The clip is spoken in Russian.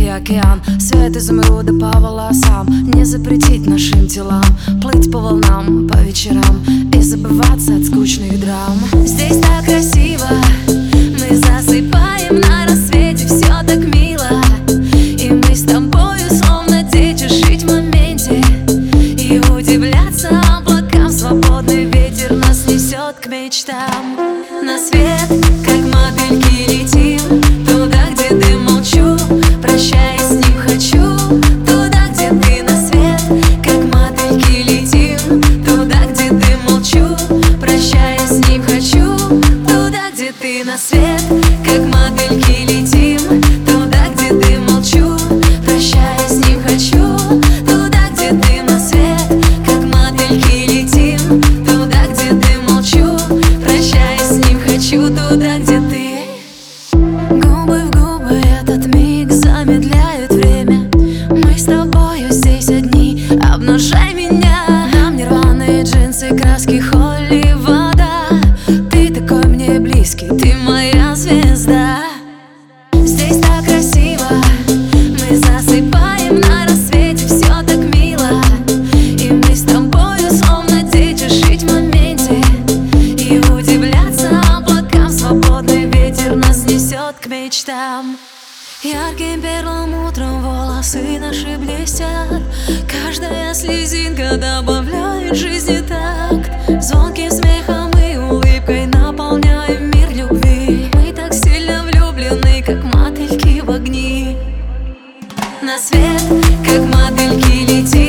океан. Свет изумруда по волосам, не запретить нашим телам плыть по волнам по вечерам и забываться от скучных драм. Здесь так красиво, мы засыпаем на рассвете, все так мило, и мы с тобою словно дети, жить в моменте и удивляться облакам. Свободный ветер нас несет к мечтам. На свет, как модельки, летим туда, где ты, молчу, прощаясь с ним хочу. Туда, где ты, на свет, как модельки, летим туда, где ты, молчу, прощаясь с ним хочу. Туда, где ты, на свет, как модельки, летим туда, где ты, молчу, прощаясь с ним хочу. Туда, где ты, на свет, как модельки, летим туда, где ты, молчу, прощаясь с ним хочу. Туда, где ты. Губы в губы, этот миг замедляет время. Мы с тобою здесь одни, обнажай меня. Нам нирваны, джинсы, краски, холли, вода. Ты такой мне близкий, ты моя звезда. Здесь так красиво, мы засыпаем на рассвете, все так мило, и мы с тобою словно дети, жить в моменте и удивляться облакам. Свободный ветер нас несет к мечтам. Ярким первым утром волосы наши блестят, каждая слезинка добавляет жизни такт. Звонким смехом и улыбкой наполняем мир любви. Мы так сильно влюблены, как мотыльки в огни. На свет, как модельки, летим